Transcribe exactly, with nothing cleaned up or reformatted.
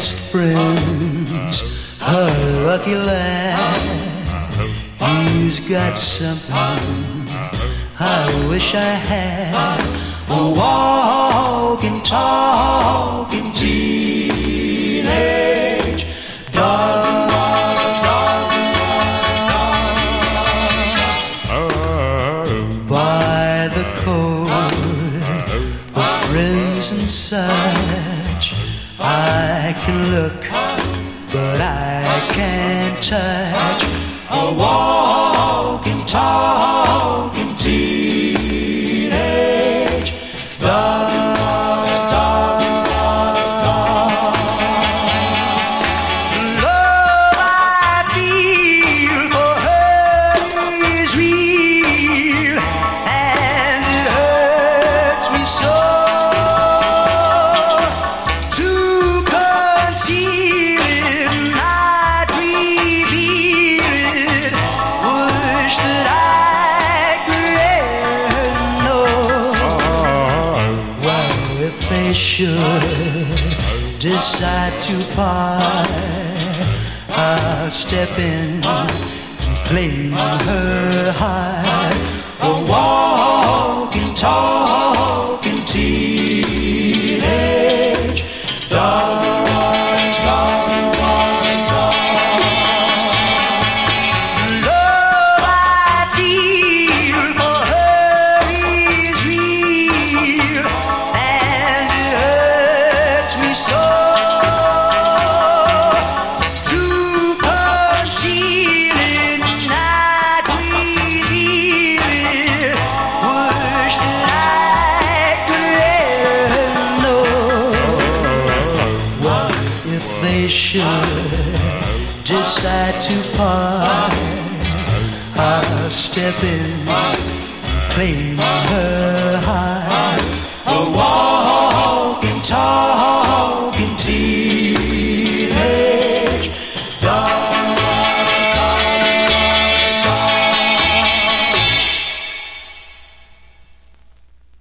best friend's a lucky lad. He's got something I wish I had. A walking, talking teenage dog. By the code of friends and such, I can look, but I can't touch. A walking, talking teenage dog. The love I feel for her is real, and it hurts me so to conceal it, not reveal it. Wish that I could let her know. Well, if they should decide to part, I'll step in and claim her heart. A walking, talking teenage dog. They should decide to part, I'll step in, claim her heart. A walking, talking